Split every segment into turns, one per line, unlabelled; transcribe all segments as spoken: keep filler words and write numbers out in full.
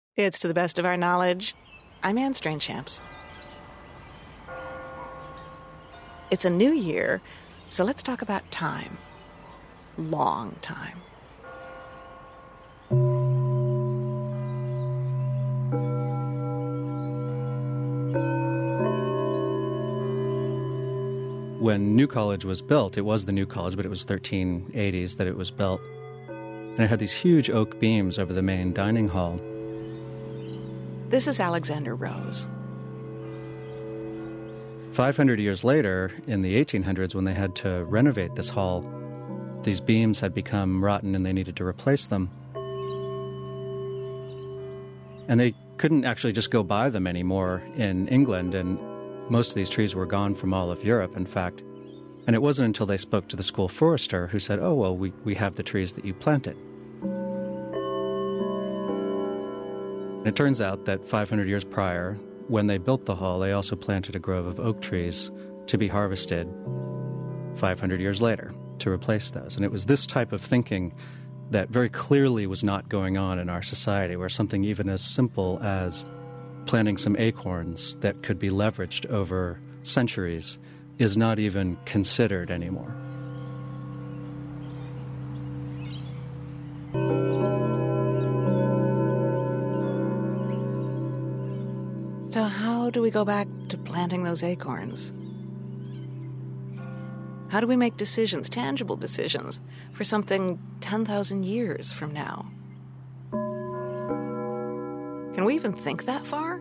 It's To the Best of Our Knowledge. I'm Anne Strainchamps. It's a new year, so let's talk about time. Long time.
When New College was built, it was the New College, but it was thirteen eighties that it was built. And it had these huge oak beams over the main dining hall.
This is Alexander Rose.
five hundred years later, in the eighteen hundreds, when they had to renovate this hall, these beams had become rotten and they needed to replace them. And they couldn't actually just go buy them anymore in England, and most of these trees were gone from all of Europe, in fact. And it wasn't until they spoke to the school forester who said, oh, well, we, we have the trees that you planted. And it turns out that five hundred years prior, when they built the hall, they also planted a grove of oak trees to be harvested five hundred years later to replace those. And it was this type of thinking that very clearly was not going on in our society, where something even as simple as planting some acorns that could be leveraged over centuries is not even considered anymore.
So how do we go back to planting those acorns? How do we make decisions, tangible decisions, for something ten thousand years from now? Can we even think that far?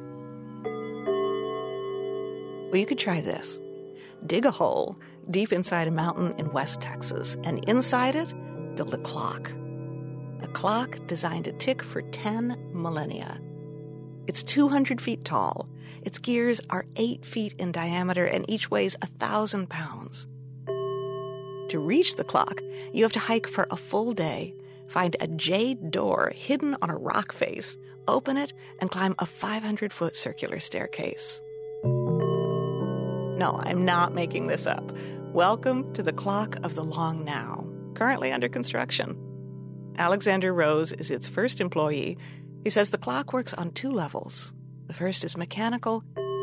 Well, you could try this. Dig a hole deep inside a mountain in West Texas, and inside it, build a clock. A clock designed to tick for ten millennia. It's two hundred feet tall. Its gears are eight feet in diameter, and each weighs one thousand pounds. To reach the clock, you have to hike for a full day, find a jade door hidden on a rock face, open it, and climb a five hundred foot circular staircase. No, I'm not making this up. Welcome to the Clock of the Long Now, currently under construction. Alexander Rose is its first employee. He says the clock works on two levels. The first is mechanical,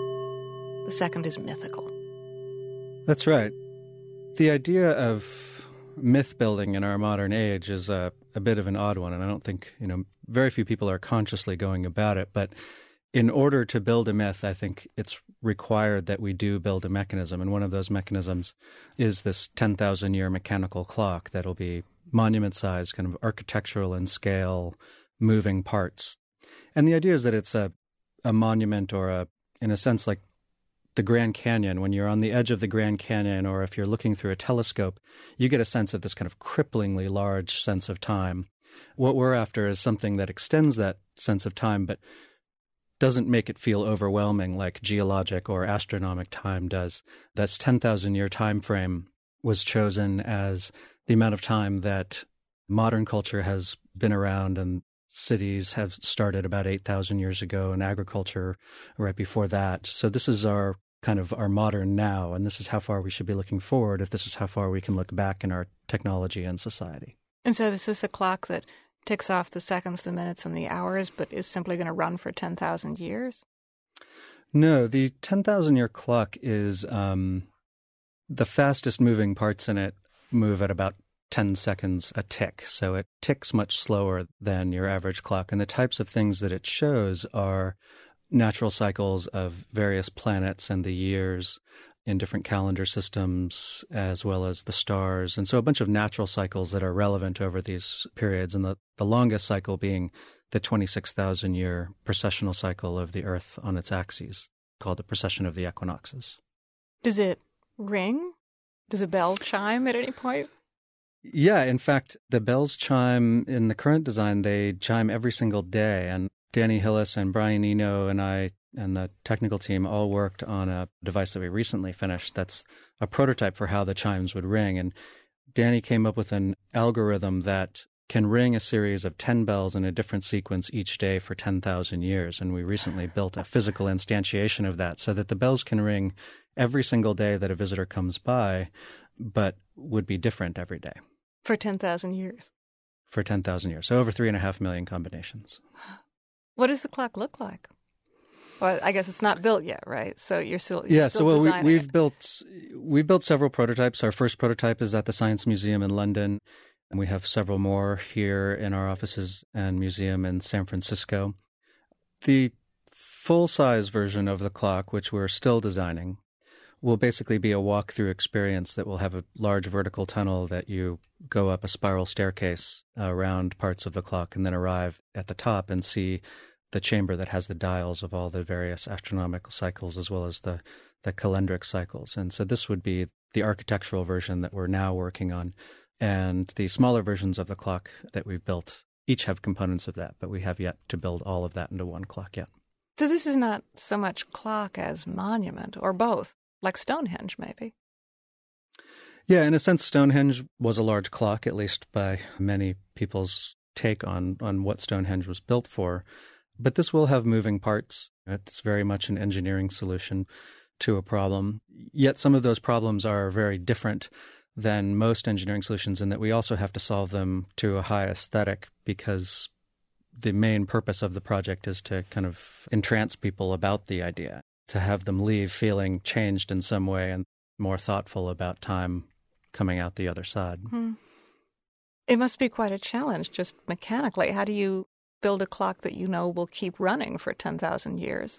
the second is mythical.
That's right. The idea of myth building in our modern age is a, a bit of an odd one, and I don't think, you know, very few people are consciously going about it. But in order to build a myth, I think it's required that we do build a mechanism. And one of those mechanisms is this ten thousand year mechanical clock that'll be monument-sized, kind of architectural in scale, moving parts. And the idea is that it's a, a monument, or a, in a sense, like the Grand Canyon. When you're on the edge of the Grand Canyon, or if you're looking through a telescope, you get a sense of this kind of cripplingly large sense of time. What we're after is something that extends that sense of time, but doesn't make it feel overwhelming like geologic or astronomic time does. That's ten thousand year time frame was chosen as the amount of time that modern culture has been around, and cities have started about eight thousand years ago, and agriculture right before that. So this is our kind of our modern now, and this is how far we should be looking forward if this is how far we can look back in our technology and society.
And so this is a clock that ticks off the seconds, the minutes, and the hours, but is simply going to run for ten thousand years?
No, the ten thousand year clock is um, the fastest moving parts in it move at about ten seconds a tick. So it ticks much slower than your average clock. And the types of things that it shows are natural cycles of various planets and the years in different calendar systems, as well as the stars. And so a bunch of natural cycles that are relevant over these periods, and the, the longest cycle being the twenty-six thousand year precessional cycle of the Earth on its axes, called the precession of the equinoxes.
Does it ring? Does a bell chime at any point?
Yeah, in fact, the bells chime in the current design. They chime every single day. And Danny Hillis and Brian Eno and I and the technical team all worked on a device that we recently finished that's a prototype for how the chimes would ring. And Danny came up with an algorithm that can ring a series of ten bells in a different sequence each day for ten thousand years. And we recently built a physical instantiation of that so that the bells can ring every single day that a visitor comes by, but would be different every day.
For ten thousand years?
For ten thousand years. So over three and a half million combinations.
What does the clock look like? Well, I guess it's not built yet, right? So you're still you're
yeah.
still
So well, we,
designing
we've
it.
built we've built several prototypes. Our first prototype is at the Science Museum in London, and we have several more here in our offices and museum in San Francisco. The full-size version of the clock, which we're still designing, will basically be a walk-through experience that will have a large vertical tunnel that you go up a spiral staircase around parts of the clock and then arrive at the top and see the chamber that has the dials of all the various astronomical cycles as well as the, the calendric cycles. And so this would be the architectural version that we're now working on. And the smaller versions of the clock that we've built each have components of that, but we have yet to build all of that into one clock yet.
So this is not so much clock as monument, or both, like Stonehenge maybe.
Yeah, in a sense, Stonehenge was a large clock, at least by many people's take on, on what Stonehenge was built for. But this will have moving parts. It's very much an engineering solution to a problem. Yet some of those problems are very different than most engineering solutions in that we also have to solve them to a high aesthetic, because the main purpose of the project is to kind of entrance people about the idea, to have them leave feeling changed in some way and more thoughtful about time coming out the other side.
Hmm. It must be quite a challenge just mechanically. How do you build a clock that you know will keep running for ten thousand years?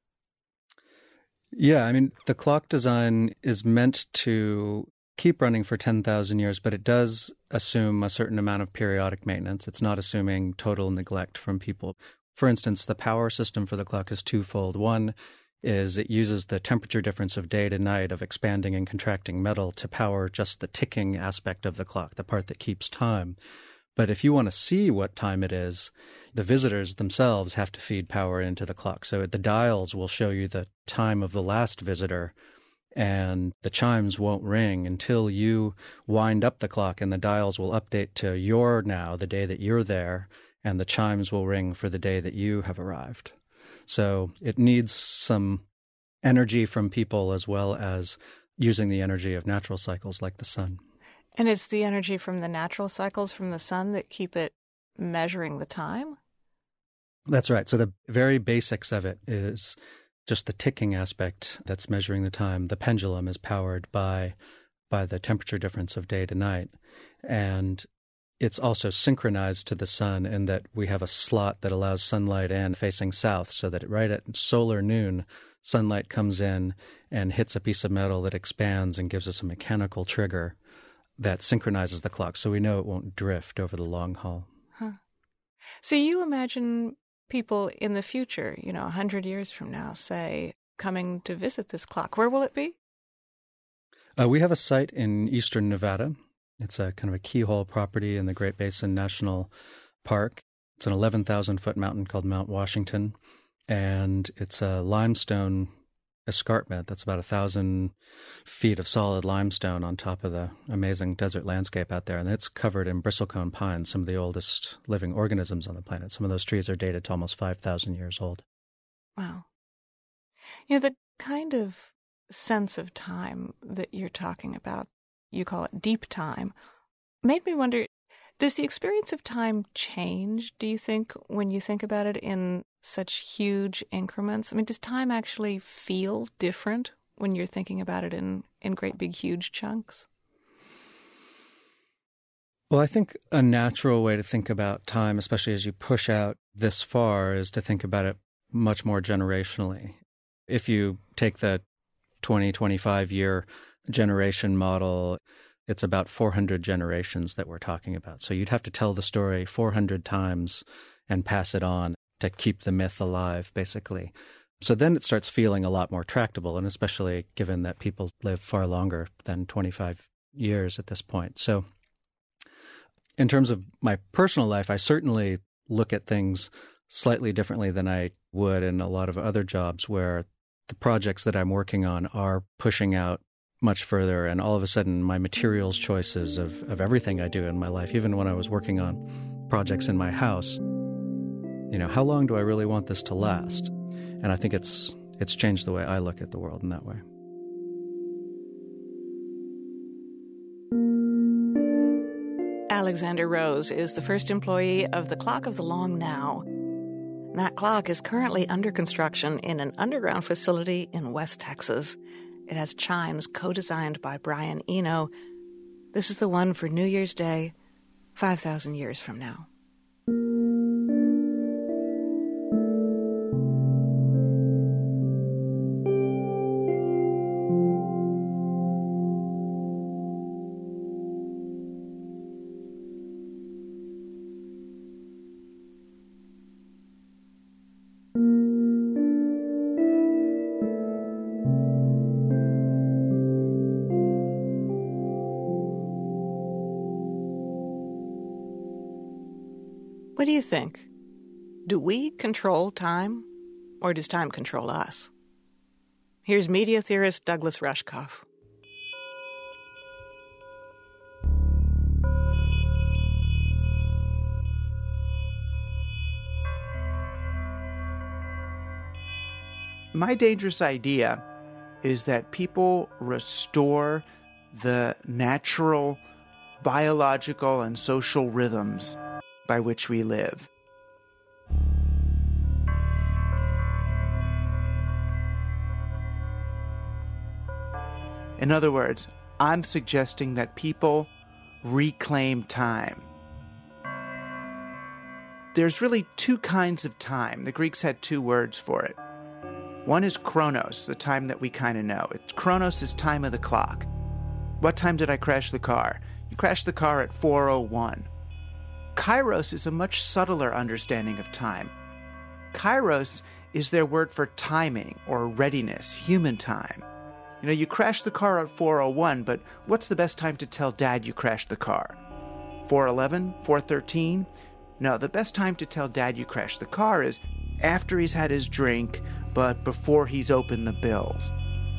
Yeah, I mean, the clock design is meant to keep running for ten thousand years, but it does assume a certain amount of periodic maintenance. It's not assuming total neglect from people. For instance, the power system for the clock is twofold. One is it uses the temperature difference of day to night of expanding and contracting metal to power just the ticking aspect of the clock, the part that keeps time. But if you want to see what time it is, the visitors themselves have to feed power into the clock. So the dials will show you the time of the last visitor, and the chimes won't ring until you wind up the clock, and the dials will update to your now, the day that you're there, and the chimes will ring for the day that you have arrived. So it needs some energy from people as well as using the energy of natural cycles like the sun.
And it's the energy from the natural cycles from the sun that keep it measuring the time?
That's right. So the very basics of it is just the ticking aspect that's measuring the time. The pendulum is powered by by the temperature difference of day to night. And it's also synchronized to the sun in that we have a slot that allows sunlight in facing south, so that right at solar noon, sunlight comes in and hits a piece of metal that expands and gives us a mechanical trigger that synchronizes the clock, so we know it won't drift over the long haul.
Huh. So you imagine people in the future, you know, a hundred years from now, say, coming to visit this clock. Where will it be?
Uh, we have a site in eastern Nevada. It's a kind of a keyhole property in the Great Basin National Park. It's an eleven thousand foot mountain called Mount Washington, and it's a limestone escarpment that's about a thousand feet of solid limestone on top of the amazing desert landscape out there. And it's covered in bristlecone pines, some of the oldest living organisms on the planet. Some of those trees are dated to almost five thousand years old.
Wow. You know, the kind of sense of time that you're talking about, you call it deep time, made me wonder, does the experience of time change, do you think, when you think about it in such huge increments? I mean, does time actually feel different when you're thinking about it in, in great big huge chunks?
Well, I think a natural way to think about time, especially as you push out this far, is to think about it much more generationally. If you take the twenty, twenty-five year generation model, it's about four hundred generations that we're talking about. So you'd have to tell the story four hundred times and pass it on to keep the myth alive, basically. So then it starts feeling a lot more tractable, and especially given that people live far longer than twenty-five years at this point. So in terms of my personal life, I certainly look at things slightly differently than I would in a lot of other jobs where the projects that I'm working on are pushing out much further, and all of a sudden my materials choices of, of everything I do in my life, even when I was working on projects in my house, you know, how long do I really want this to last? And I think it's it's changed the way I look at the world in that way.
Alexander Rose is the first employee of the Clock of the Long Now. That clock is currently under construction in an underground facility in West Texas. It has chimes co-designed by Brian Eno. This is the one for New Year's Day, five thousand years from now. What do you think? Do we control time, or does time control us? Here's media theorist Douglas Rushkoff.
My dangerous idea is that people restore the natural, biological, and social rhythms by which we live. In other words, I'm suggesting that people reclaim time. There's really two kinds of time. The Greeks had two words for it. One is chronos, the time that we kind of know. It's, chronos is time of the clock. What time did I crash the car? You crashed the car at four oh one. Kairos is a much subtler understanding of time. Kairos is their word for timing or readiness, human time. You know, you crashed the car at four oh one, but what's the best time to tell Dad you crashed the car? four eleven? four thirteen? No, the best time to tell Dad you crashed the car is after he's had his drink, but before he's opened the bills.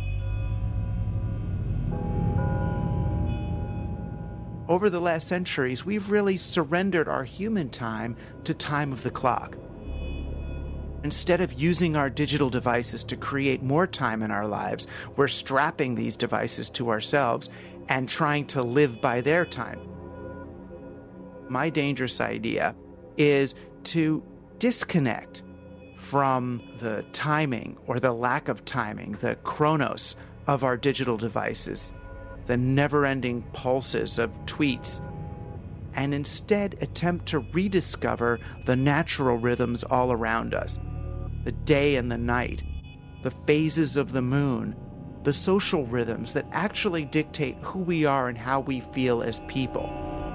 Over the last centuries, we've really surrendered our human time to time of the clock. Instead of using our digital devices to create more time in our lives, we're strapping these devices to ourselves and trying to live by their time. My dangerous idea is to disconnect from the timing or the lack of timing, the chronos of our digital devices, the never-ending pulses of tweets, and instead attempt to rediscover the natural rhythms all around us, the day and the night, the phases of the moon, the social rhythms that actually dictate who we are and how we feel as people.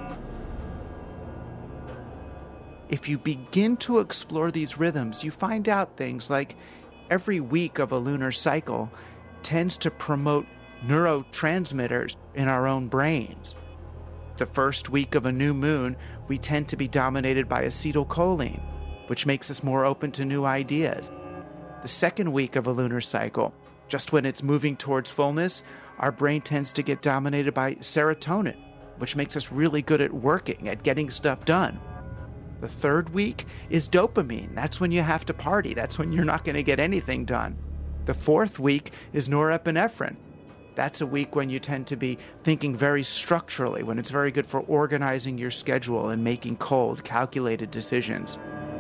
If you begin to explore these rhythms, you find out things like every week of a lunar cycle tends to promote neurotransmitters in our own brains. The first week of a new moon, we tend to be dominated by acetylcholine, which makes us more open to new ideas. The second week of a lunar cycle, just when it's moving towards fullness, our brain tends to get dominated by serotonin, which makes us really good at working, at getting stuff done. The third week is dopamine. That's when you have to party. That's when you're not going to get anything done. The fourth week is norepinephrine. That's a week when you tend to be thinking very structurally, when it's very good for organizing your schedule and making cold, calculated decisions.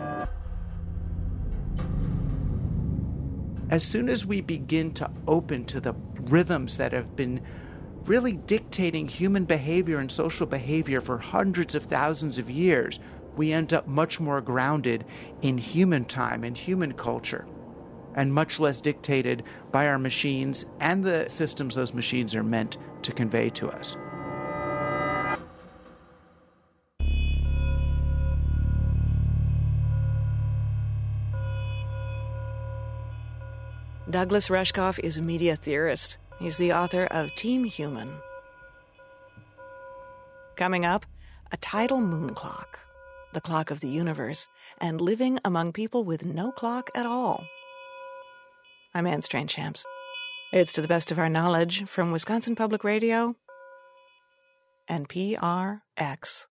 As soon as we begin to open to the rhythms that have been really dictating human behavior and social behavior for hundreds of thousands of years, we end up much more grounded in human time and human culture, and much less dictated by our machines and the systems those machines are meant to convey to us.
Douglas Rushkoff is a media theorist. He's the author of Team Human. Coming up, a tidal moon clock, the clock of the universe, and living among people with no clock at all. I'm Anne Strainchamps. It's To the Best of Our Knowledge from Wisconsin Public Radio and P R X.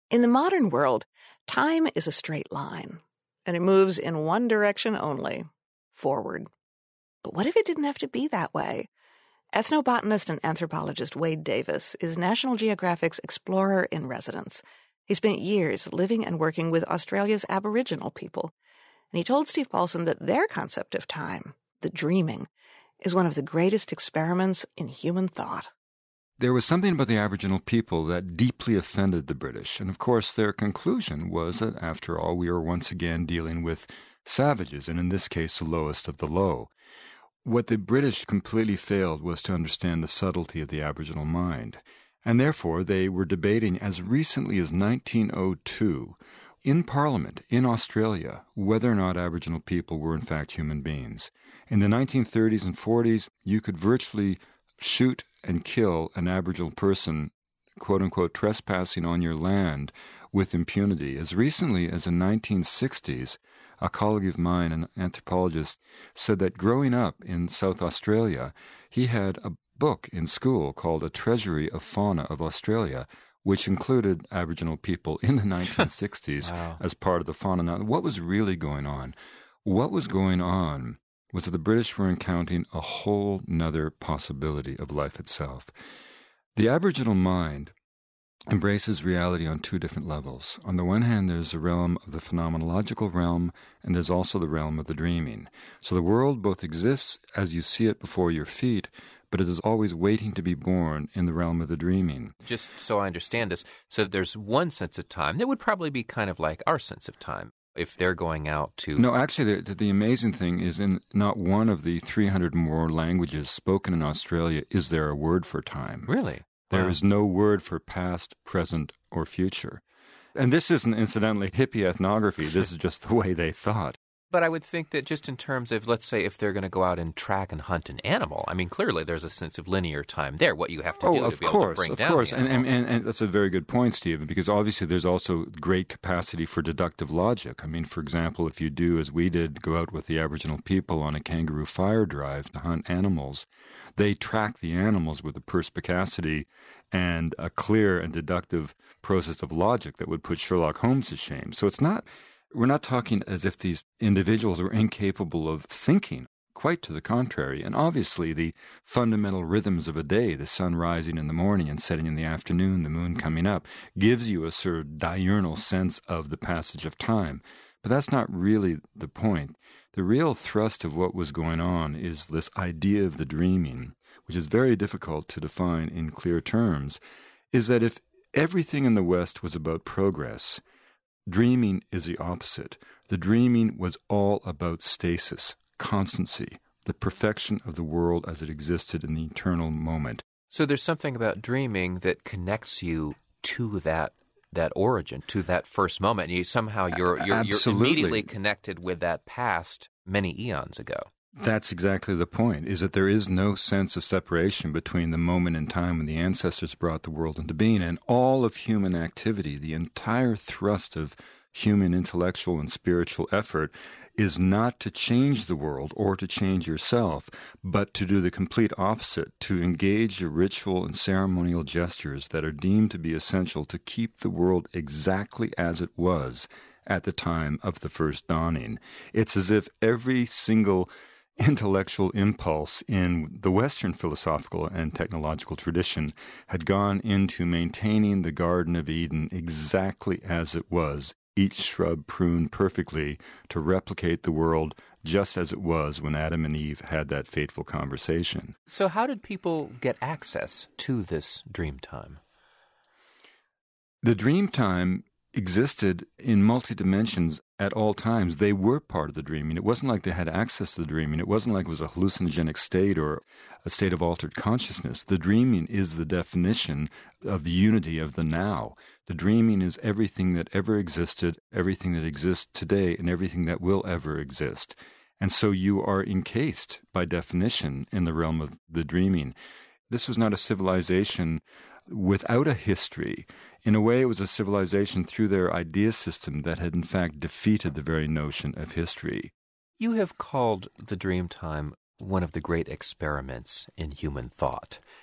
In the modern world, time is a straight line, and it moves in one direction only, forward. But what if it didn't have to be that way? Ethnobotanist and anthropologist Wade Davis is National Geographic's explorer in residence. He spent years living and working with Australia's Aboriginal people, and he told Steve Paulson that their concept of time, the dreaming, is one of the greatest experiments in human thought.
There was something about the Aboriginal people that deeply offended the British, and of course their conclusion was that, after all, we are once again dealing with savages, and in this case the lowest of the low. What the British completely failed was to understand the subtlety of the Aboriginal mind, and therefore they were debating as recently as nineteen oh two in Parliament in Australia whether or not Aboriginal people were in fact human beings. In the nineteen thirties and forties, you could virtually shoot and kill an Aboriginal person, quote-unquote, trespassing on your land with impunity. As recently as the nineteen sixties, a colleague of mine, an anthropologist, said that growing up in South Australia, he had a book in school called A Treasury of Fauna of Australia, which included Aboriginal people in the nineteen sixties wow. as part of the fauna. Now, what was really going on? What was going on was that the British were encountering a whole nother possibility of life itself. The Aboriginal mind embraces reality on two different levels. On the one hand, there's the realm of the phenomenological realm, and there's also the realm of the dreaming. So the world both exists as you see it before your feet, but it is always waiting to be born in the realm of the dreaming.
Just so I understand this, so there's one sense of time that would probably be kind of like our sense of time. If they're going out to...
No, actually, the, the amazing thing is in not one of the three hundred more languages spoken in Australia is there a word for time.
Really?
There
wow.
is no word for past, present, or future. And this isn't, incidentally, hippie ethnography. This is just the way they thought.
But I would think that just in terms of, let's say, if they're going to go out and track and hunt an animal, I mean, clearly there's a sense of linear time there, what you have to
oh,
do
of
to be
course,
able to bring
of
down
course.
the
And,
animal.
and, and that's a very good point, Stephen, because obviously there's also great capacity for deductive logic. I mean, for example, if you do, as we did, go out with the Aboriginal people on a kangaroo fire drive to hunt animals, they track the animals with a perspicacity and a clear and deductive process of logic that would put Sherlock Holmes to shame. So it's not... We're not talking as if these individuals were incapable of thinking. Quite to the contrary. And obviously the fundamental rhythms of a day, the sun rising in the morning and setting in the afternoon, the moon coming up, gives you a sort of diurnal sense of the passage of time. But that's not really the point. The real thrust of what was going on is this idea of the dreaming, which is very difficult to define in clear terms, is that if everything in the West was about progress, dreaming is the opposite. The dreaming was all about stasis, constancy, the perfection of the world as it existed in the eternal moment.
So there's something about dreaming that connects you to that that origin, to that first moment. You somehow you're you're, you're immediately connected with that past many eons ago.
That's exactly the point, is that there is no sense of separation between the moment in time when the ancestors brought the world into being and all of human activity. The entire thrust of human intellectual and spiritual effort is not to change the world or to change yourself, but to do the complete opposite, to engage in ritual and ceremonial gestures that are deemed to be essential to keep the world exactly as it was at the time of the first dawning. It's as if every single intellectual impulse in the Western philosophical and technological tradition had gone into maintaining the Garden of Eden exactly as it was, each shrub pruned perfectly to replicate the world just as it was when Adam and Eve had that fateful conversation.
So how did people get access to this dream time?
The dream time existed in multi-dimensions at all times. They were part of the dreaming. It wasn't like they had access to the dreaming. It wasn't like it was a hallucinogenic state or a state of altered consciousness. The dreaming is the definition of the unity of the now. The dreaming is everything that ever existed, everything that exists today, and everything that will ever exist. And so you are encased, by definition, in the realm of the dreaming. This was not a civilization without a history. In a way, it was a civilization through their idea system that had in fact defeated the very notion of history.
You have called the dream time one of the great experiments in human thought.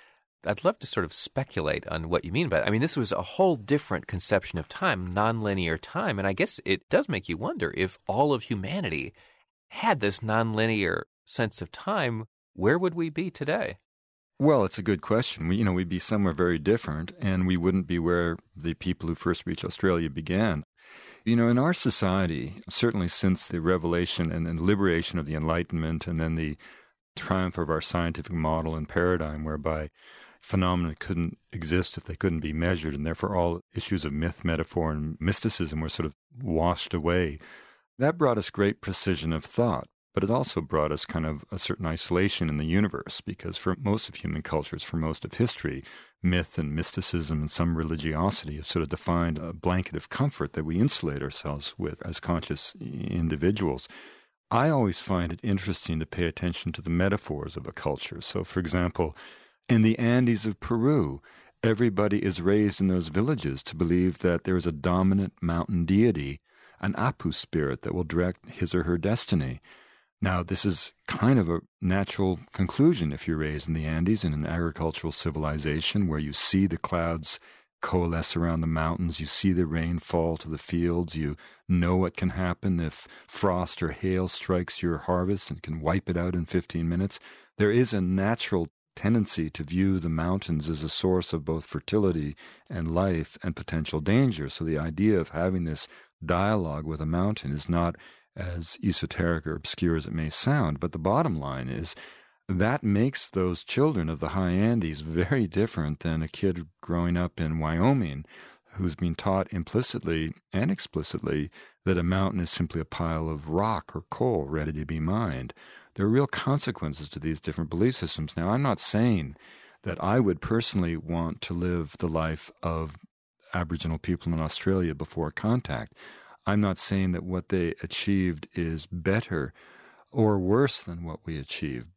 I'd love to sort of speculate on what you mean by it. I mean, this was a whole different conception of time, nonlinear time, and I guess it does make you wonder if all of humanity had this nonlinear sense of time, where would we be today?
Well, it's a good question. We, you know, we'd be somewhere very different, and we wouldn't be where the people who first reached Australia began. You know, in our society, certainly since the revelation and, and liberation of the Enlightenment, and then the triumph of our scientific model and paradigm, whereby phenomena couldn't exist if they couldn't be measured, and therefore all issues of myth, metaphor, and mysticism were sort of washed away. That brought us great precision of thought. But it also brought us kind of a certain isolation in the universe, because for most of human cultures, for most of history, myth and mysticism and some religiosity have sort of defined a blanket of comfort that we insulate ourselves with as conscious individuals. I always find it interesting to pay attention to the metaphors of a culture. So, for example, in the Andes of Peru, everybody is raised in those villages to believe that there is a dominant mountain deity, an Apu spirit that will direct his or her destiny. Now, this is kind of a natural conclusion if you're raised in the Andes in an agricultural civilization where you see the clouds coalesce around the mountains, you see the rain fall to the fields, you know what can happen if frost or hail strikes your harvest and can wipe it out in fifteen minutes. There is a natural tendency to view the mountains as a source of both fertility and life and potential danger. So the idea of having this dialogue with a mountain is not as esoteric or obscure as it may sound, but the bottom line is that makes those children of the high Andes very different than a kid growing up in Wyoming who's been taught implicitly and explicitly that a mountain is simply a pile of rock or coal ready to be mined. There are real consequences to these different belief systems. Now, I'm not saying that I would personally want to live the life of Aboriginal people in Australia before contact. I'm not saying that what they achieved is better or worse than what we achieved.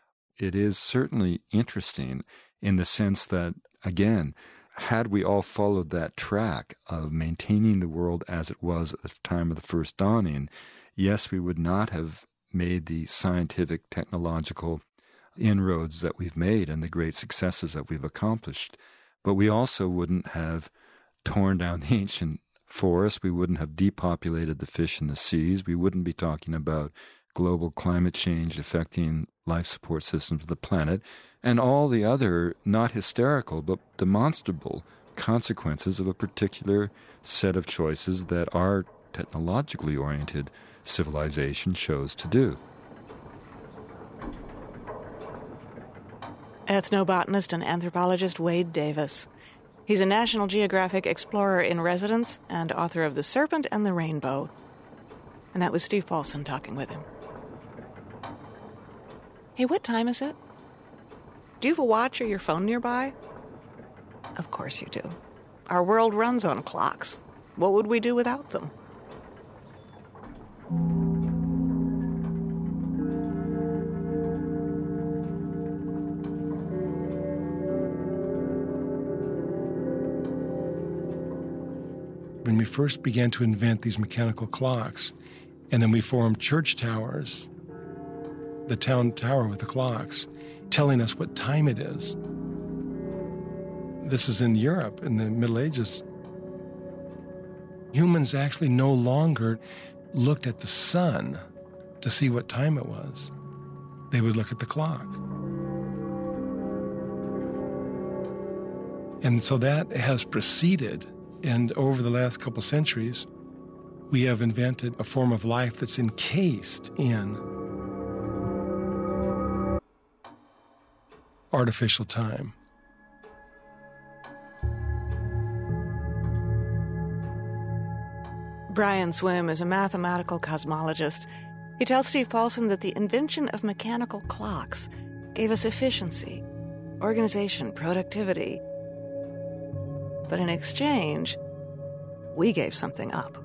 It is certainly interesting in the sense that, again, had we all followed that track of maintaining the world as it was at the time of the first dawning, yes, we would not have made the scientific, technological inroads that we've made and the great successes that we've accomplished. But we also wouldn't have torn down the ancient forests, we wouldn't have depopulated the fish in the seas, we wouldn't be talking about global climate change affecting life support systems of the planet, and all the other not hysterical but demonstrable consequences of a particular set of choices that our technologically oriented civilization chose to do.
Ethnobotanist and anthropologist Wade Davis. He's a National Geographic explorer in residence and author of The Serpent and the Rainbow. And that was Steve Paulson talking with him. Hey, what time is it? Do you have a watch or your phone nearby? Of course you do. Our world runs on clocks. What would we do without them?
When we first began to invent these mechanical clocks, and then we formed church towers, the town tower with the clocks, telling us what time it is. This is in Europe in the Middle Ages. Humans actually no longer looked at the sun to see what time it was. They would look at the clock. And so that has proceeded. And over the last couple centuries, we have invented a form of life that's encased in artificial time.
Brian Swim is a mathematical cosmologist. He tells Steve Paulson that the invention of mechanical clocks gave us efficiency, organization, productivity. But in exchange, we gave something up.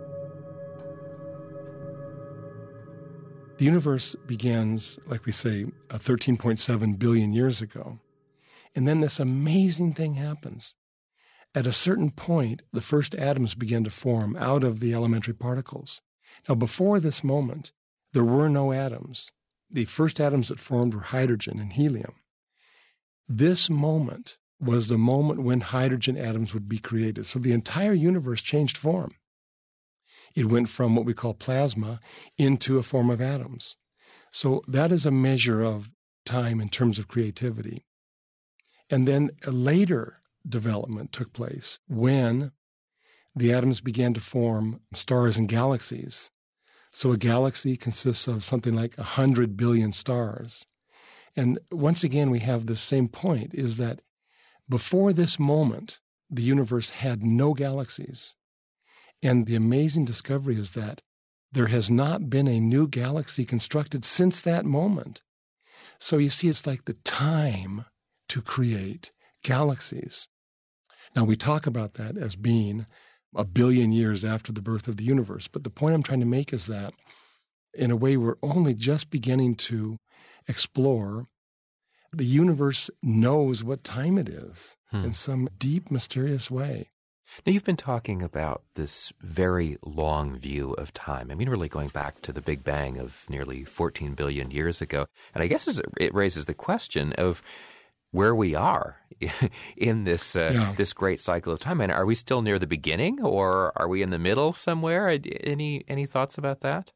The universe begins, like we say, thirteen point seven billion years ago. And then this amazing thing happens. At a certain point, the first atoms begin to form out of the elementary particles. Now, before this moment, there were no atoms. The first atoms that formed were hydrogen and helium. This moment was the moment when hydrogen atoms would be created. So the entire universe changed form. It went from what we call plasma into a form of atoms. So that is a measure of time in terms of creativity. And then a later development took place when the atoms began to form stars and galaxies. So a galaxy consists of something like one hundred billion stars. And once again, we have the same point, is that before this moment, the universe had no galaxies. And the amazing discovery is that there has not been a new galaxy constructed since that moment. So you see, it's like the time to create galaxies. Now, we talk about that as being a billion years after the birth of the universe. But the point I'm trying to make is that, in a way, we're only just beginning to explore. The universe knows what time it is hmm. in some deep, mysterious way.
Now, you've been talking about this very long view of time. I mean, really going back to the Big Bang of nearly fourteen billion years ago. And I guess it raises the question of where we are in this uh, yeah. this great cycle of time. And are we still near the beginning, or are we in the middle somewhere? Any any thoughts about that?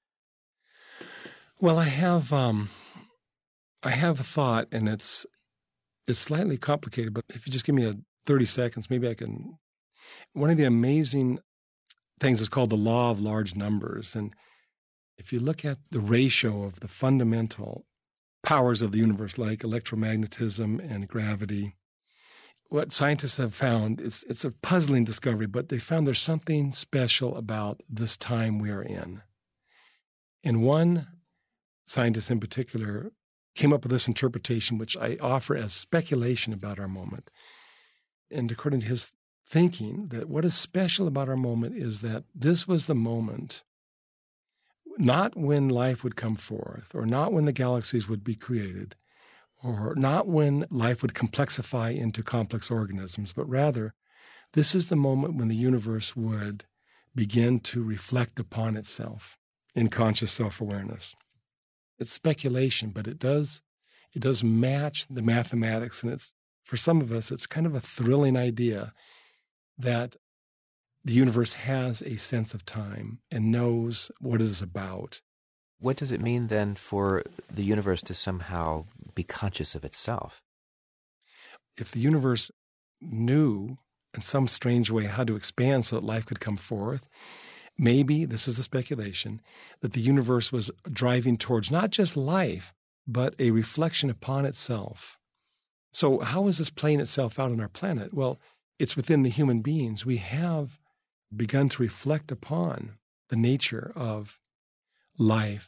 Well, I have um, I have a thought, and it's it's slightly complicated. But if you just give me a thirty seconds, maybe I can. One of the amazing things is called the law of large numbers. And if you look at the ratio of the fundamental powers of the universe, like electromagnetism and gravity, what scientists have found, it's, it's a puzzling discovery, but they found there's something special about this time we are in. And one scientist in particular came up with this interpretation, which I offer as speculation about our moment. And according to his thinking, that what is special about our moment is that this was the moment, not when life would come forth, or not when the galaxies would be created, or not when life would complexify into complex organisms, but rather, this is the moment when the universe would begin to reflect upon itself in conscious self-awareness. It's speculation, but it does it does match the mathematics, and it's, for some of us, it's kind of a thrilling idea that the universe has a sense of time and knows what it is about.
What does it mean then for the universe to somehow be conscious of itself?
If the universe knew in some strange way how to expand so that life could come forth, maybe, this is a speculation, that the universe was driving towards not just life, but a reflection upon itself. So how is this playing itself out on our planet? Well, it's within the human beings. We have begun to reflect upon the nature of life.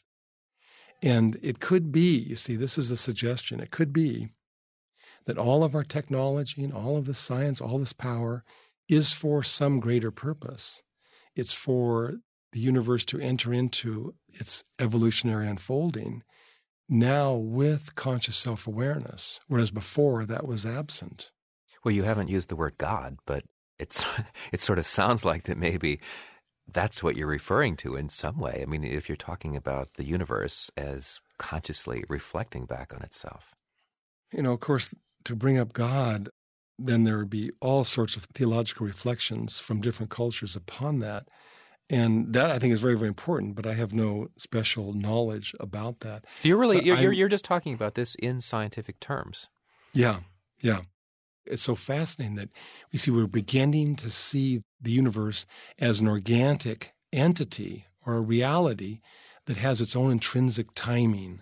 And it could be, you see, this is a suggestion, it could be that all of our technology and all of this science, all this power is for some greater purpose. It's for the universe to enter into its evolutionary unfolding now with conscious self-awareness, whereas before that was absent.
Well, you haven't used the word God, but it's it sort of sounds like that maybe that's what you're referring to in some way. I mean, if you're talking about the universe as consciously reflecting back on itself.
You know, of course, to bring up God, then there would be all sorts of theological reflections from different cultures upon that. And that, I think, is very, very important, but I have no special knowledge about that.
So you're really,
so
you're, you're, you're just talking about this in scientific terms.
Yeah, yeah. It's so fascinating that we see we're beginning to see the universe as an organic entity or a reality that has its own intrinsic timing.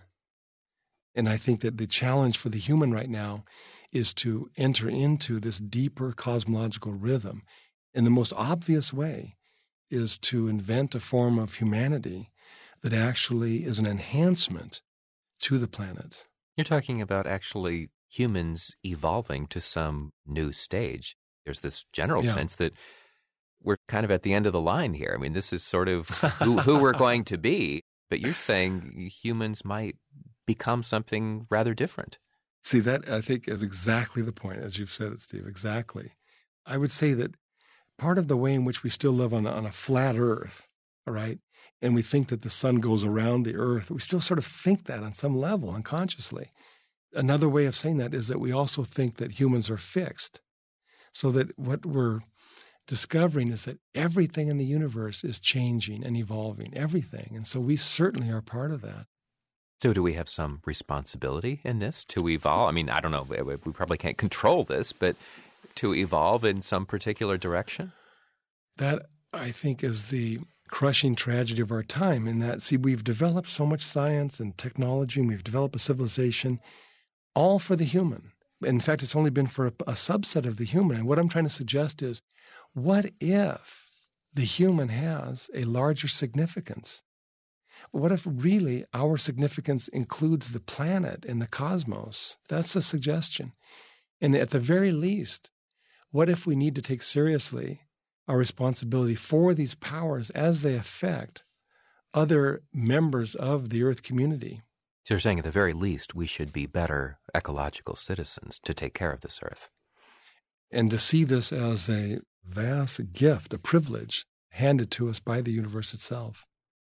And I think that the challenge for the human right now is to enter into this deeper cosmological rhythm. And the most obvious way is to invent a form of humanity that actually is an enhancement to the planet.
You're talking about actually humans evolving to some new stage. There's this general yeah. sense that we're kind of at the end of the line here. I mean, this is sort of who, who we're going to be, but you're saying humans might become something rather different.
See, that I think is exactly the point, as you've said it, Steve, exactly. I would say that part of the way in which we still live on a, on a flat earth, all right, and we think that the sun goes around the earth, we still sort of think that on some level unconsciously. Another way of saying that is that we also think that humans are fixed. So that what we're discovering is that everything in the universe is changing and evolving, everything. And so we certainly are part of that.
So do we have some responsibility in this to evolve? I mean, I don't know, we probably can't control this, but to evolve in some particular direction?
That, I think, is the crushing tragedy of our time, in that, see, we've developed so much science and technology, and we've developed a civilization all for the human. In fact, it's only been for a, a subset of the human. And what I'm trying to suggest is, what if the human has a larger significance? What if really our significance includes the planet and the cosmos? That's the suggestion. And at the very least, what if we need to take seriously our responsibility for these powers as they affect other members of the Earth community?
So you're saying at the very least we should be better ecological citizens to take care of this Earth.
And to see this as a vast gift, a privilege handed to us by the universe itself.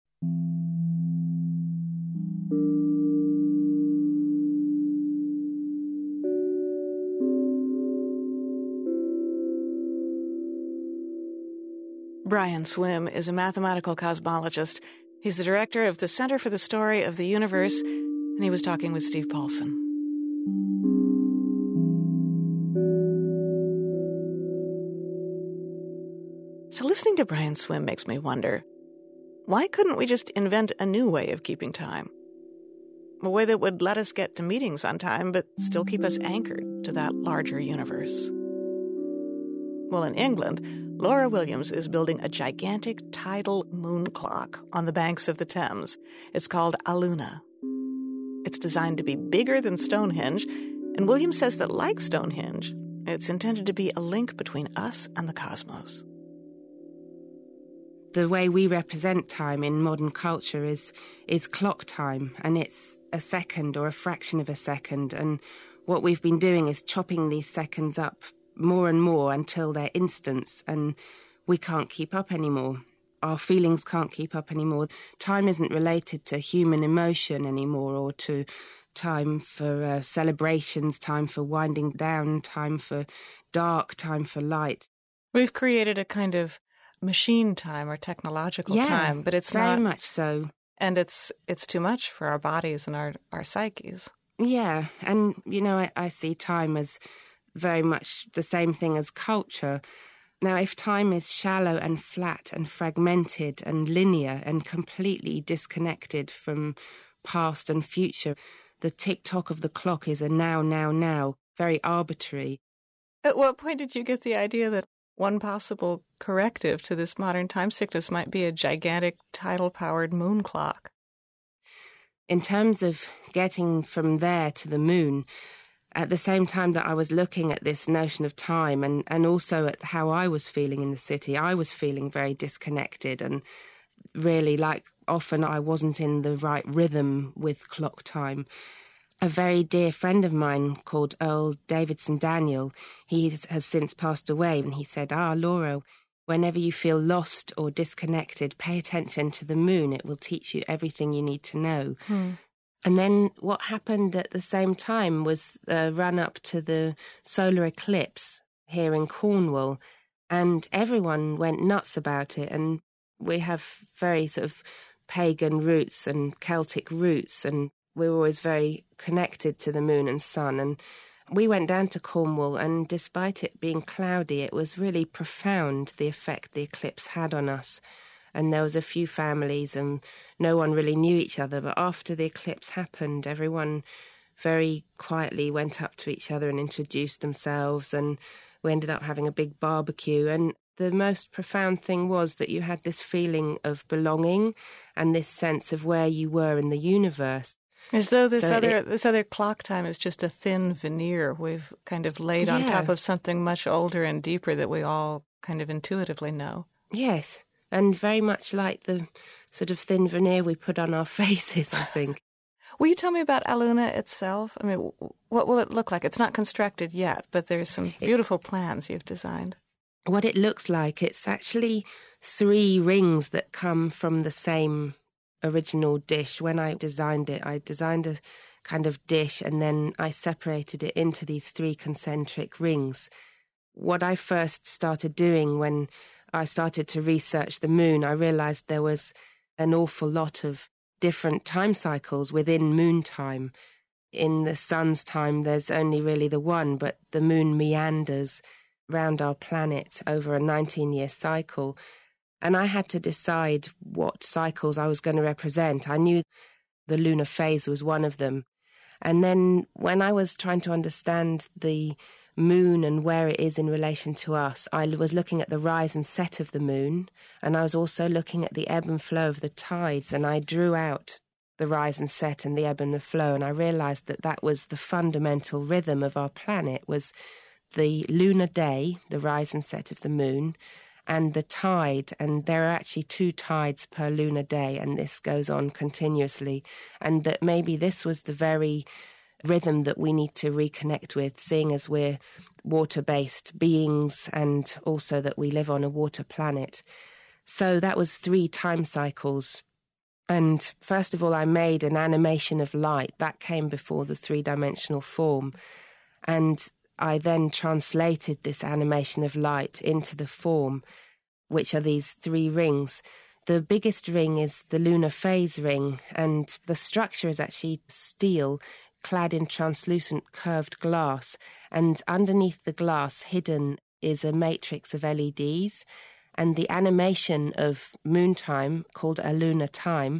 Brian Swimme is a mathematical cosmologist. He's the director of the Center for the Story of the Universe, and he was talking with Steve Paulson. So listening to Brian Swimme makes me wonder, why couldn't we just invent a new way of keeping time? A way that would let us get to meetings on time, but still keep us anchored to that larger universe. Well, in England, Laura Williams is building a gigantic tidal moon clock on the banks of the Thames. It's called Aluna. It's designed to be bigger than Stonehenge, and Williams says that, like Stonehenge, it's intended to be a link between us and the cosmos.
The way we represent time in modern culture is is clock time, and it's a second or a fraction of a second. And what we've been doing is chopping these seconds up more and more until they're instants, and we can't keep up anymore. Our feelings can't keep up anymore. Time isn't related to human emotion anymore, or to time for uh, celebrations, time for winding down, time for dark, time for light.
We've created a kind of machine time or technological
yeah,
time, but it's
very
not,
much so.
And it's it's too much for our bodies and our, our psyches.
Yeah, and, you know, I, I see time as very much the same thing as culture. Now, if time is shallow and flat and fragmented and linear and completely disconnected from past and future, the tick-tock of the clock is a now, now, now, very arbitrary.
At what point did you get the idea that one possible corrective to this modern time sickness might be a gigantic tidal-powered moon clock?
In terms of getting from there to the moon, at the same time that I was looking at this notion of time and, and also at how I was feeling in the city, I was feeling very disconnected and really, like, often I wasn't in the right rhythm with clock time. A very dear friend of mine called Earl Davidson Daniel, he has since passed away, and he said, ah, Laura, whenever you feel lost or disconnected, pay attention to the moon. It will teach you everything you need to know. Hmm. And then what happened at the same time was a run-up to the solar eclipse here in Cornwall, and everyone went nuts about it. And we have very sort of pagan roots and Celtic roots, and we were always very connected to the moon and sun. And we went down to Cornwall, and despite it being cloudy, it was really profound, the effect the eclipse had on us. And there was a few families, and no one really knew each other. But after the eclipse happened, everyone very quietly went up to each other and introduced themselves, and we ended up having a big barbecue. And the most profound thing was that you had this feeling of belonging and this sense of where you were in the universe.
As though this
so
other
it,
this other clock time is just a thin veneer we've kind of laid
yeah.
on top of something much older and deeper that we all kind of intuitively know.
Yes, and very much like the sort of thin veneer we put on our faces, I think.
Will you tell me about Aluna itself? I mean, what will it look like? It's not constructed yet, but there's some beautiful it, plans you've designed.
What it looks like, it's actually three rings that come from the same original dish. When I designed it, I designed a kind of dish, and then I separated it into these three concentric rings. What I first started doing when I started to research the moon, I realized there was an awful lot of different time cycles within moon time. In the sun's time, there's only really the one, but the moon meanders round our planet over a nineteen-year cycle. And I had to decide what cycles I was going to represent. I knew the lunar phase was one of them. And then when I was trying to understand the moon and where it is in relation to us, I was looking at the rise and set of the moon, and I was also looking at the ebb and flow of the tides, and I drew out the rise and set and the ebb and the flow, and I realised that that was the fundamental rhythm of our planet, was the lunar day, the rise and set of the moon, and the tide, and there are actually two tides per lunar day, and this goes on continuously, and that maybe this was the very rhythm that we need to reconnect with, seeing as we're water-based beings and also that we live on a water planet. So that was three time cycles. And first of all, I made an animation of light. That came before the three-dimensional form. And I then translated this animation of light into the form, which are these three rings. The biggest ring is the lunar phase ring, and the structure is actually steel, clad in translucent curved glass, and underneath the glass, hidden, is a matrix of L E Ds, and the animation of moon time, called a lunar time,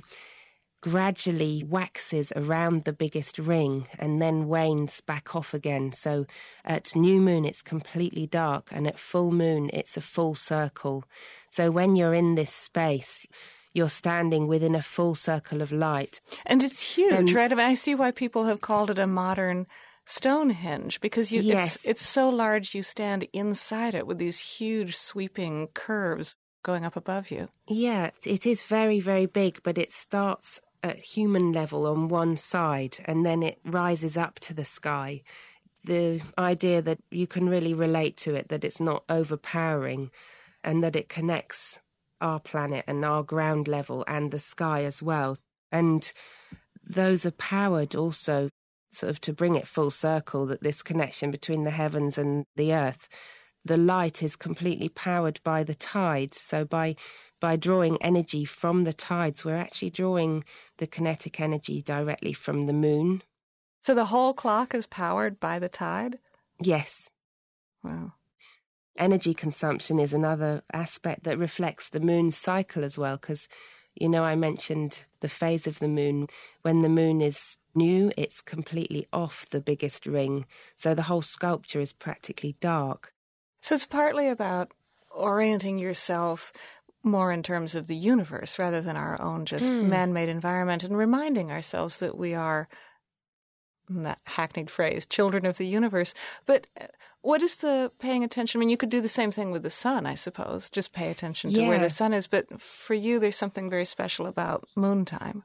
gradually waxes around the biggest ring and then wanes back off again. So at new moon, it's completely dark, and at full moon, it's a full circle. So when you're in this space, you're standing within a full circle of light.
And it's huge,
and,
right? I mean, I see why people have called it a modern Stonehenge, because you,
yes.
it's, it's so large you stand inside it with these huge sweeping curves going up above you.
Yeah, it is very, very big, but it starts at human level on one side and then it rises up to the sky. The idea that you can really relate to it, that it's not overpowering and that it connects our planet and our ground level and the sky as well. And those are powered also sort of to bring it full circle, that this connection between the heavens and the earth, the light is completely powered by the tides. So by by drawing energy from the tides, we're actually drawing the kinetic energy directly from the moon.
So the whole clock is powered by the tide?
Yes.
Wow.
Energy consumption is another aspect that reflects the moon's cycle as well, because, you know, I mentioned the phase of the moon. When the moon is new, it's completely off the biggest ring, so the whole sculpture is practically dark.
So it's partly about orienting yourself more in terms of the universe rather than our own just mm. man-made environment, and reminding ourselves that we are, that hackneyed phrase, children of the universe. But what is the paying attention? I mean, you could do the same thing with the sun, I suppose, just pay attention to
yeah.
where the sun is. But for you, there's something very special about moon time.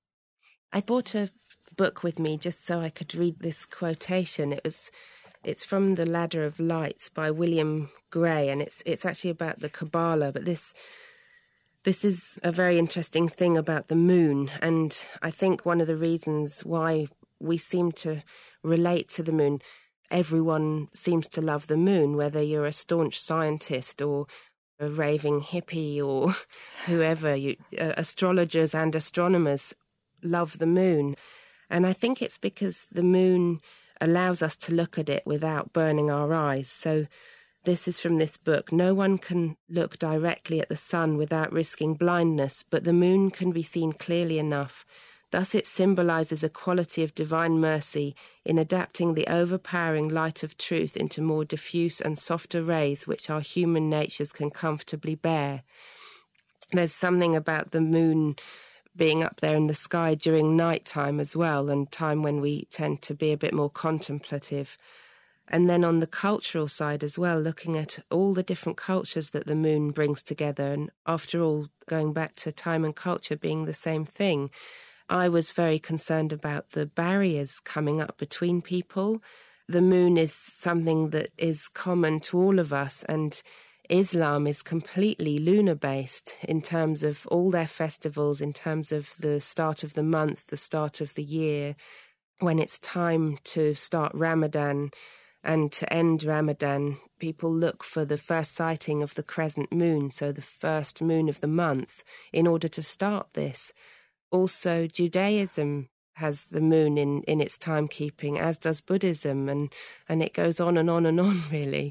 I brought a book with me just so I could read this quotation. It was, it's from The Ladder of Lights by William Gray, and it's it's actually about the Kabbalah. But this this is a very interesting thing about the moon, and I think one of the reasons why we seem to relate to the moon. Everyone seems to love the moon, whether you're a staunch scientist or a raving hippie or whoever. You, uh, astrologers and astronomers love the moon. And I think it's because the moon allows us to look at it without burning our eyes. So this is from this book. No one can look directly at the sun without risking blindness, but the moon can be seen clearly enough. Thus it symbolises a quality of divine mercy in adapting the overpowering light of truth into more diffuse and softer rays which our human natures can comfortably bear. There's something about the moon being up there in the sky during night time as well, and time when we tend to be a bit more contemplative. And then on the cultural side as well, looking at all the different cultures that the moon brings together, and after all, going back to time and culture being the same thing, I was very concerned about the barriers coming up between people. The moon is something that is common to all of us, and Islam is completely lunar-based in terms of all their festivals, in terms of the start of the month, the start of the year. when it's time to start Ramadan and to end Ramadan, people look for the first sighting of the crescent moon, so the first moon of the month, in order to start this. Also, Judaism has the moon in, in its timekeeping, as does Buddhism, and, and it goes on and on and on, really.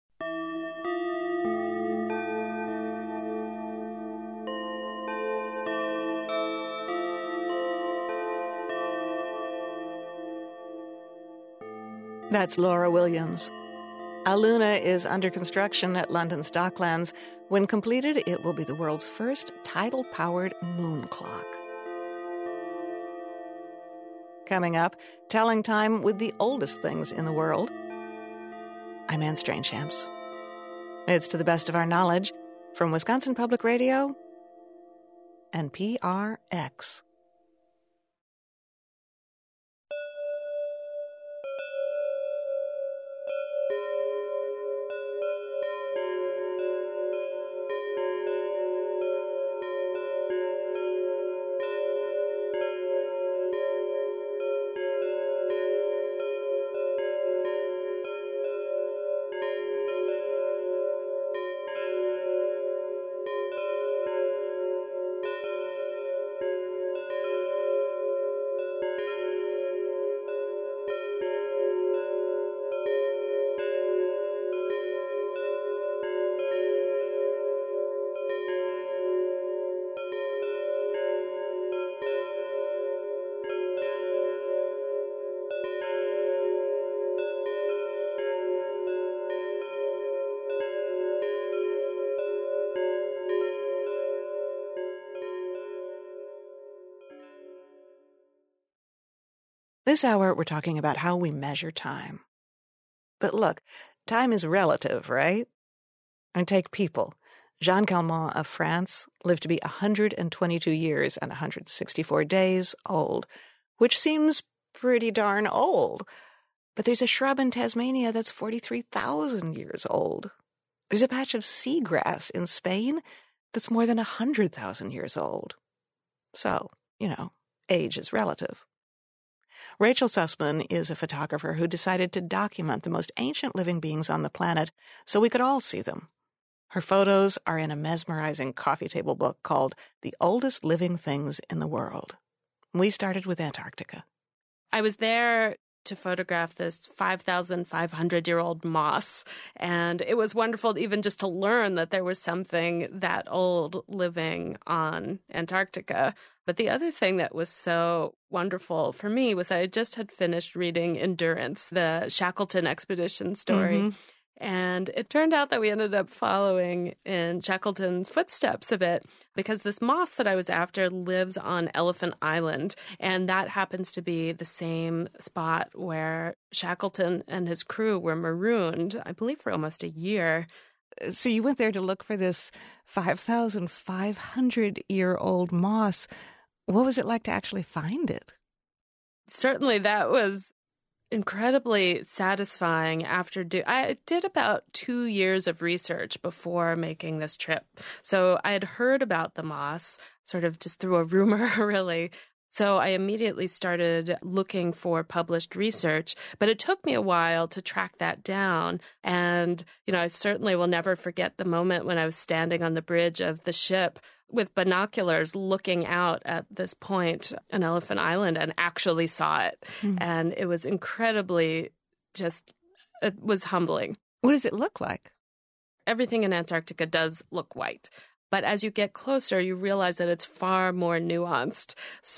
That's Laura Williams. Aluna is under construction at London's Docklands. When completed, it will be the world's first tidal-powered moon clock. Coming up, telling time with the oldest things in the world. I'm Anne Strangehamps. It's To the Best of Our Knowledge from Wisconsin Public Radio and P R X. This hour, we're talking about how we measure time. But look, time is relative, right? And take people. Jean Calment of France lived to be one hundred twenty-two years and one hundred sixty-four days old, which seems pretty darn old. But there's a shrub in Tasmania that's forty-three thousand years old. There's a patch of seagrass in Spain that's more than one hundred thousand years old. So, you know, age is relative. Rachel Sussman is a photographer who decided to document the most ancient living beings on the planet so we could all see them. Her photos are in a mesmerizing coffee table book called The Oldest Living Things in the World. We started with Antarctica.
I was there to photograph this five thousand five hundred year old moss, and it was wonderful even just to learn that there was something that old living on Antarctica. But the other thing that was so wonderful for me was that I just had finished reading Endurance, the Shackleton expedition story. Mm-hmm. And it turned out that we ended up following in Shackleton's footsteps a bit, because this moss that I was after lives on Elephant Island, and that happens to be the same spot where Shackleton and his crew were marooned, I believe, for almost a year.
So you went there to look for this five thousand five hundred year old moss. What was it like to actually find it?
Certainly that was incredibly satisfying after do I did about two years of research before making this trip. So I had heard about the moss, sort of just through a rumor, really. So I immediately started looking for published research, but it took me a while to track that down. And, you know, I certainly will never forget the moment when I was standing on the bridge of the ship with binoculars looking out at this point on Elephant Island and actually saw it. Mm. And it was incredibly just, it was humbling.
What does it look like?
Everything in Antarctica does look white. But as you get closer, you realize that it's far more nuanced.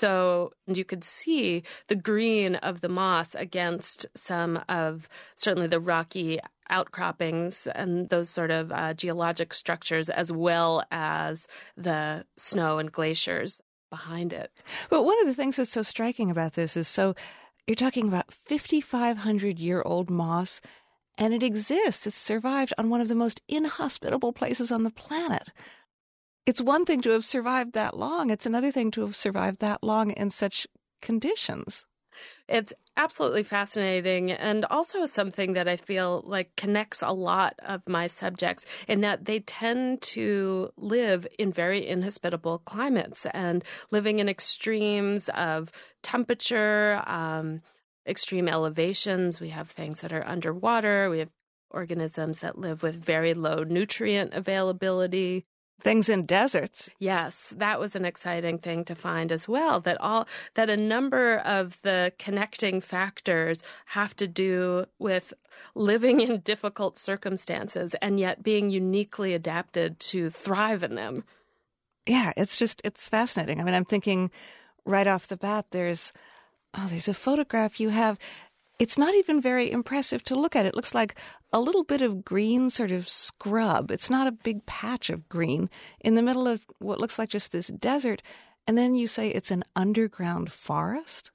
So you could see the green of the moss against some of certainly the rocky outcroppings and those sort of uh, geologic structures, as well as the snow and glaciers behind it.
But one of the things that's so striking about this is, so you're talking about fifty-five hundred year old moss, and it exists. It's survived on one of the most inhospitable places on the planet. It's one thing to have survived that long. It's another thing to have survived that long in such conditions.
It's absolutely fascinating, and also something that I feel like connects a lot of my subjects in that they tend to live in very inhospitable climates and living in extremes of temperature, um, extreme elevations. We have things that are underwater. We have organisms that live with very low nutrient availability.
Things in deserts.
Yes, that was an exciting thing to find as well, that all that a number of the connecting factors have to do with living in difficult circumstances and yet being uniquely adapted to thrive in them.
Yeah, it's just, it's fascinating. I mean, I'm thinking right off the bat, there's, oh, there's a photograph you have. It's not even very impressive to look at. It looks like a little bit of green sort of scrub. It's not a big patch of green in the middle of what looks like just this desert. And then you say it's an underground forest?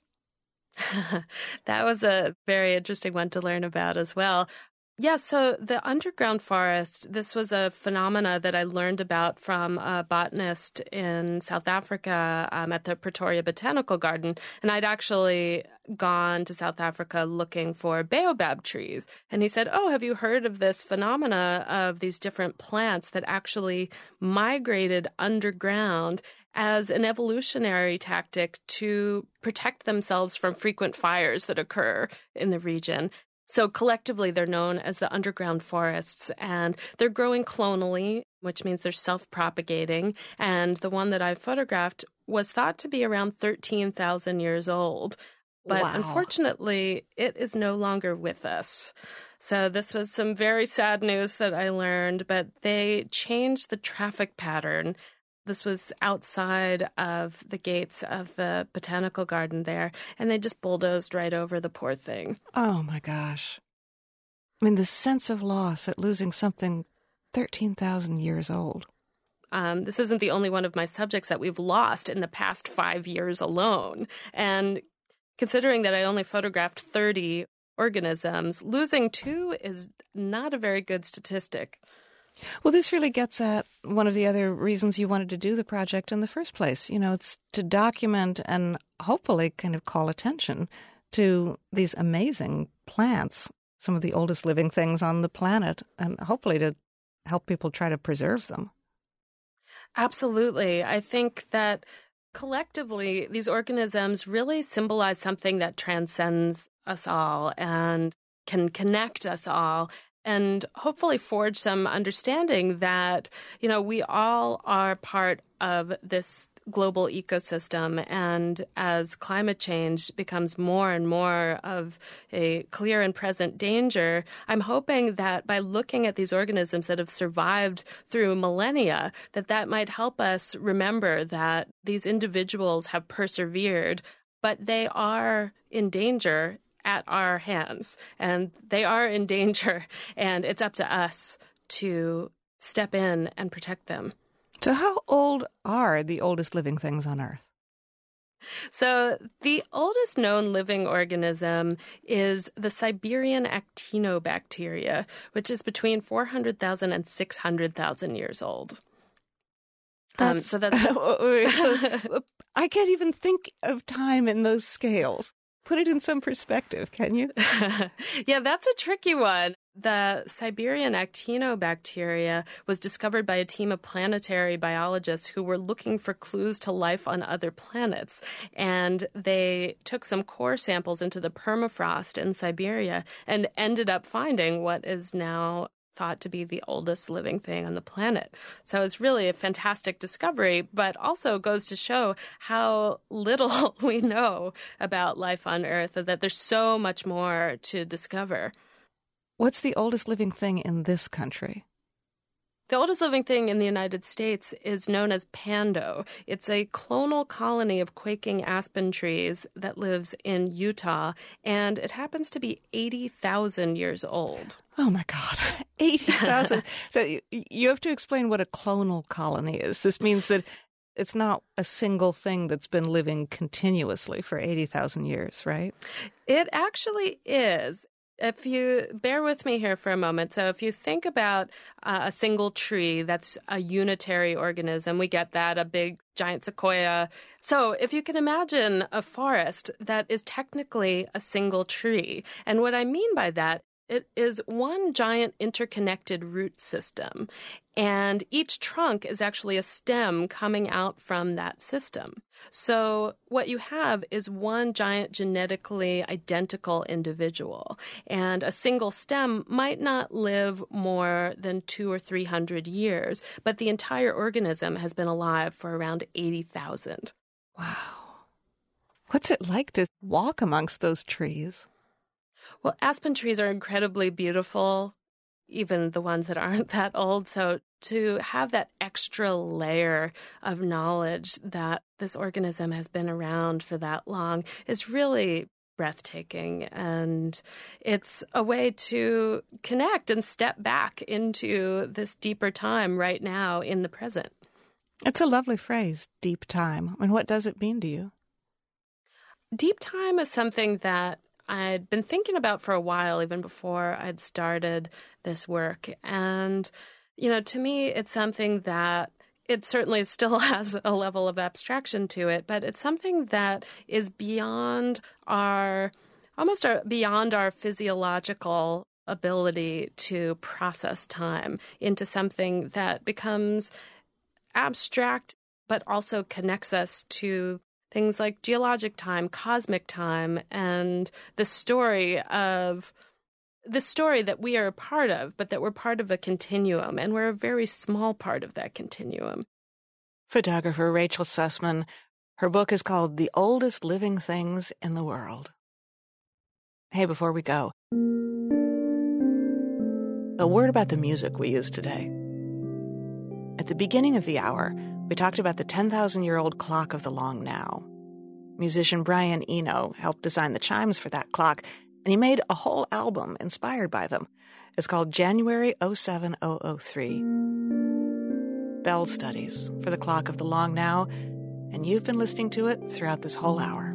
That was a very interesting one to learn about as well. Yeah, so the underground forest, this was a phenomena that I learned about from a botanist in South Africa um, at the Pretoria Botanical Garden. And I'd actually gone to South Africa looking for baobab trees. And he said, oh, have you heard of this phenomena of these different plants that actually migrated underground as an evolutionary tactic to protect themselves from frequent fires that occur in the region? So collectively, they're known as the underground forests, and they're growing clonally, which means they're self-propagating. And the one that I photographed was thought to be around thirteen thousand years old. But
wow.
Unfortunately, it is no longer with us. So this was some very sad news that I learned, but they changed the traffic pattern. This was outside of the gates of the botanical garden there, and they just bulldozed right over the poor thing.
Oh, my gosh. I mean, the sense of loss at losing something thirteen thousand years old.
Um, this isn't the only one of my subjects that we've lost in the past five years alone. And considering that I only photographed thirty organisms, losing two is not a very good statistic.
Well, this really gets at one of the other reasons you wanted to do the project in the first place. You know, it's to document and hopefully kind of call attention to these amazing plants, some of the oldest living things on the planet, and hopefully to help people try to preserve them.
Absolutely. I think that collectively, these organisms really symbolize something that transcends us all and can connect us all, and hopefully forge some understanding that, you know, we all are part of this global ecosystem. And as climate change becomes more and more of a clear and present danger, I'm hoping that by looking at these organisms that have survived through millennia, that that might help us remember that these individuals have persevered, but they are in danger at our hands, and they are in danger, and it's up to us to step in and protect them.
So how old are the oldest living things on Earth?
So the oldest known living organism is the Siberian actinobacteria, which is between four hundred thousand and six hundred thousand years old.
That's,
um, so that's
so I can't even think of time in those scales. Put it in some perspective, can you?
Yeah, that's a tricky one. The Siberian actinobacteria was discovered by a team of planetary biologists who were looking for clues to life on other planets. And they took some core samples into the permafrost in Siberia and ended up finding what is now thought to be the oldest living thing on the planet. So it's really a fantastic discovery, but also goes to show how little we know about life on Earth, that there's so much more to discover.
What's the oldest living thing in this country?
The oldest living thing in the United States is known as Pando. It's a clonal colony of quaking aspen trees that lives in Utah, and it happens to be eighty thousand years old.
Oh, my God, eighty thousand. So you, you have to explain what a clonal colony is. This means that it's not a single thing that's been living continuously for eighty thousand years, right?
It actually is. If you bear with me here for a moment, so if you think about uh, a single tree that's a unitary organism, we get that, a big giant sequoia. So if you can imagine a forest that is technically a single tree, and what I mean by that, it is one giant interconnected root system, and each trunk is actually a stem coming out from that system. So what you have is one giant genetically identical individual, and a single stem might not live more than two or three hundred years, but the entire organism has been alive for around eighty thousand.
Wow. What's it like to walk amongst those trees?
Well, aspen trees are incredibly beautiful, even the ones that aren't that old. So to have that extra layer of knowledge that this organism has been around for that long is really breathtaking. And it's a way to connect and step back into this deeper time right now in the present.
It's a lovely phrase, deep time. And what does it mean to you?
Deep time is something that I'd been thinking about for a while, even before I'd started this work. And, you know, to me, it's something that it certainly still has a level of abstraction to it, but it's something that is beyond our, almost our, beyond our physiological ability to process time into something that becomes abstract, but also connects us to things like geologic time, cosmic time, and the story of the story that we are a part of, but that we're part of a continuum, and we're a very small part of that continuum.
Photographer Rachel Sussman. Her book is called The Oldest Living Things in the World. Hey, before we go, a word about the music we used today. At the beginning of the hour, we talked about the ten thousand year old clock of the long now. Musician Brian Eno helped design the chimes for that clock, and he made a whole album inspired by them. It's called January oh seven oh oh three. Bell Studies for the clock of the long now, and you've been listening to it throughout this whole hour.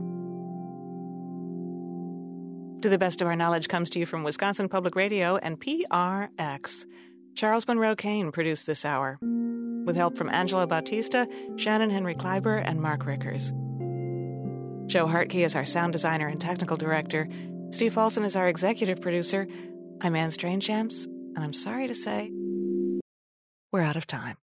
To the Best of Our Knowledge comes to you from Wisconsin Public Radio and P R X. Charles Monroe Kane produced this hour, with help from Angela Bautista, Shannon Henry Kleiber, and Mark Rickers. Joe Hartke is our sound designer and technical director. Steve Paulson is our executive producer. I'm Anne Strangehamps, and I'm sorry to say, we're out of time.